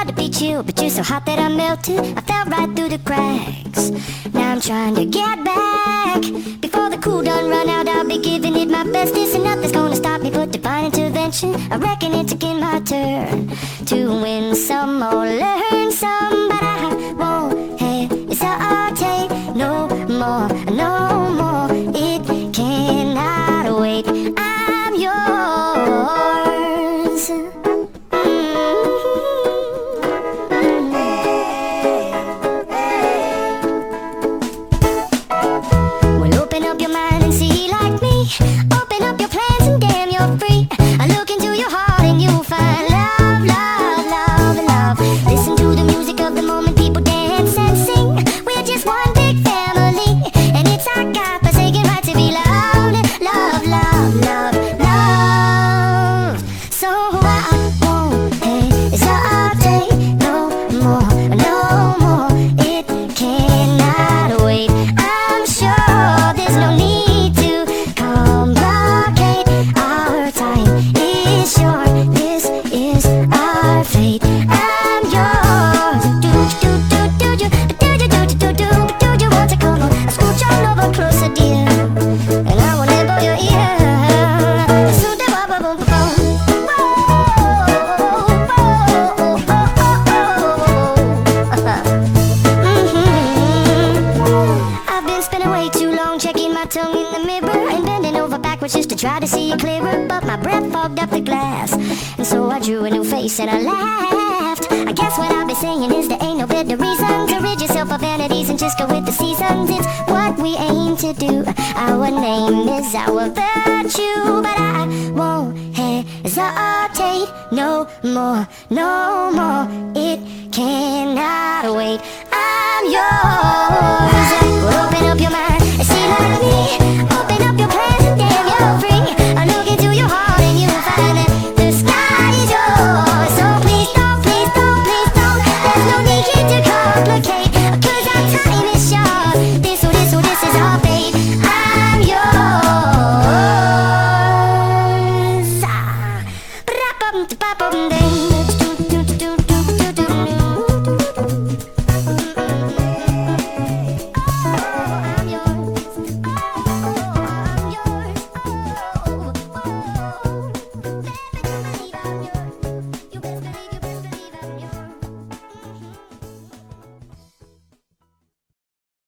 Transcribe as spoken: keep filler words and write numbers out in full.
to be chill, but you're so hot that I melted. I fell right through the cracks. Now I'm trying to get back. Before the cool done run out, I'll be giving it my best. This and nothing's gonna stop me but divine intervention. I reckon it's again my turn to win some or learn some, but I won't hesitate no more, no more. It cannot wait. I'm yours. Well, open up your mind and see like me. Open up your plans and damn, you're free. I look into your heart and you'll find love, love, love, love. Listen to the music of the moment, people dance and sing. We're just one big family, and it's our God-forsaken right to be loved. Love, love, love, love. So I won't hesitate no more, no more. It cannot wait. I'm sure there's no need to complicate. Our time is short. This is our fate. I'm yours. Do do do do do do do do do do do you want to come on? Scooch on over closer, dear, and I will nibble your ear. So da ba ba boom boom. I've been spending way too long checking my tongue in the mirror and bending over backwards just to try to see it clearer, but my breath fogged up the glass, and so I drew a new face and I laughed. I guess what I'll be saying is there ain't no better reason to rid yourself of vanities and just go with the seasons. It's what we aim to do. Our name is our virtue, but I won't hesitate no more, no more. It cannot wait. I'm yours. Well, open up your mind.